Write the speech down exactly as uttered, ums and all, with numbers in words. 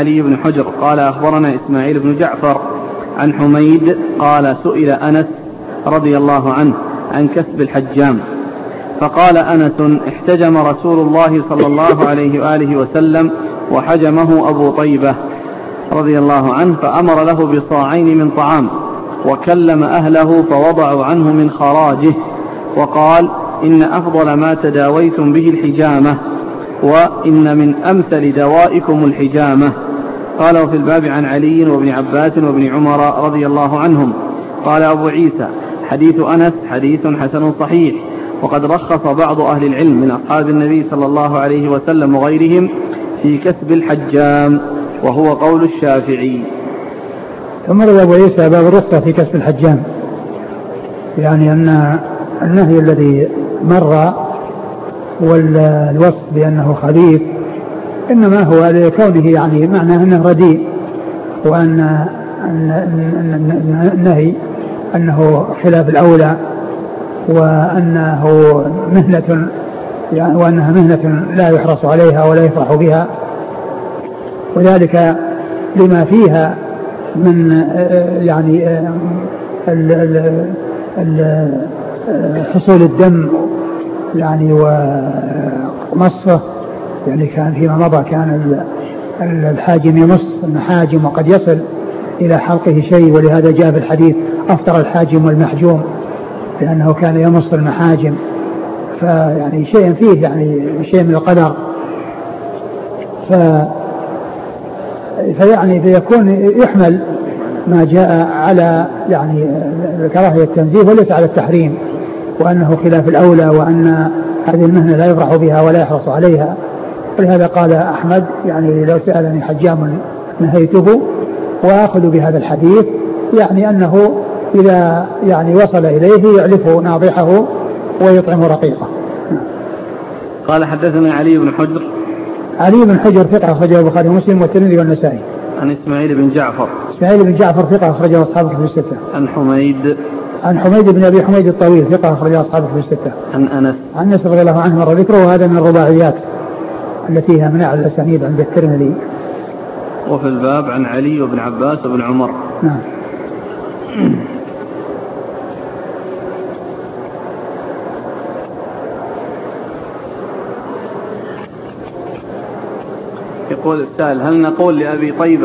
علي بن حجر قال أخبرنا إسماعيل بن جعفر عن حميد قال سئل أنس رضي الله عنه عن كسب الحجام فقال أنس احتجم رسول الله صلى الله عليه وآله وسلم وحجمه أبو طيبة رضي الله عنه فأمر له بصاعين من طعام وكلم أهله فوضعوا عنه من خراجه وقال إن أفضل ما تداويتم به الحجامة وإن من أمثل دوائكم الحجامة. قال وفي الباب عن علي وابن عباس وابن عمر رضي الله عنهم. قال أبو عيسى حديث أنس حديث حسن صحيح وقد رخص بعض أهل العلم من أصحاب النبي صلى الله عليه وسلم وغيرهم في كسب الحجام وهو قول الشافعي. ثم روى أبو عيسى باب الرخصة في كسب الحجام، يعني أن النهي الذي مر والوصف بأنه خبيث إنما هو لكونه يعني معناه أنه رديء، وأن النهي أنه خلاف الأولى وأنه مهنة يعني وأنها مهنة لا يحرص عليها ولا يفرح بها، وذلك لما فيها من يعني حصول الدم يعني ومصه، يعني كان فيما مضى كان الحاجم يمص المحاجم وقد يصل إلى حلقه شيء، ولهذا جاء في الحديث أفطر الحاجم والمحجوم لأنه كان يمص المحاجم، فيعني شيء فيه يعني شيء من القدر، ف فيعني فيكون يحمل ما جاء على يعني كراهية التنزيه وليس على التحريم، وأنه خلاف الأولى وأن هذه المهنة لا يفرح بها ولا يحرص عليها. ولهذا قال أحمد يعني لو سألني حجام نهيته، وأخذ بهذا الحديث يعني أنه إذا يعني وصل إليه يعلف ناضحه ويطعم رقيقه. قال حدثنا علي بن حجر علي بن حجر ثقة أخرجه البخاري ومسلم والترمذي والنسائي. عن إسماعيل بن جعفر إسماعيل بن جعفر ثقة أخرجه أصحاب الكتب الستة. عن حميد عن حميد بن أبي حميد الطويل ثقة أخرجه أصحاب الكتب الستة. عن أنس عن أنس رضي الله عنه مر ذكره، وهذا من الرباعيات التي هي من أعلى الأسانيد عند الترمذي. وفي الباب عن علي وابن عباس وابن عمر. نعم. يقول السائل هل نقول لأبي طيبة